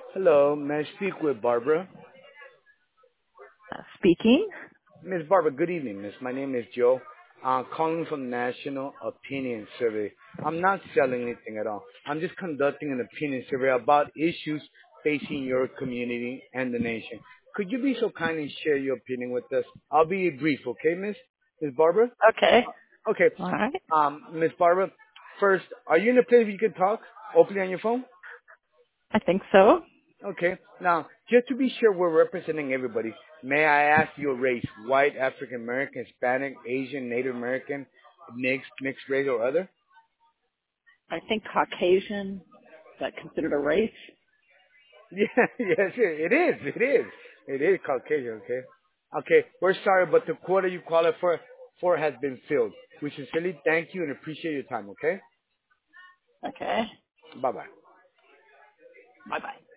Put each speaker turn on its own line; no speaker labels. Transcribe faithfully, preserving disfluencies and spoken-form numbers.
Hello, may I speak with Barbara?
Uh, speaking.
Miss Barbara, good evening, Miss. My name is Joe. I'm calling from National Opinion Survey. I'm not selling anything at all. I'm just conducting an opinion survey about issues facing your community and the nation. Could you be so kind and share your opinion with us? I'll be brief, okay, Miss? Miss Barbara?
Okay.
Okay.
All right.
Um, Miss Barbara, first, are you in a place where you can talk openly on your phone?
I think so.
Okay. Now, just to be sure we're representing everybody, may I ask your race? White, African American, Hispanic, Asian, Native American, mixed, mixed race, or other?
I think Caucasian, is that considered a race?
Yeah, yes, it is. It is. It is Caucasian. Okay. Okay. We're sorry, but the quota you qualify for for has been filled. We sincerely thank you and appreciate your time. Okay.
Okay.
Bye bye.
Bye bye.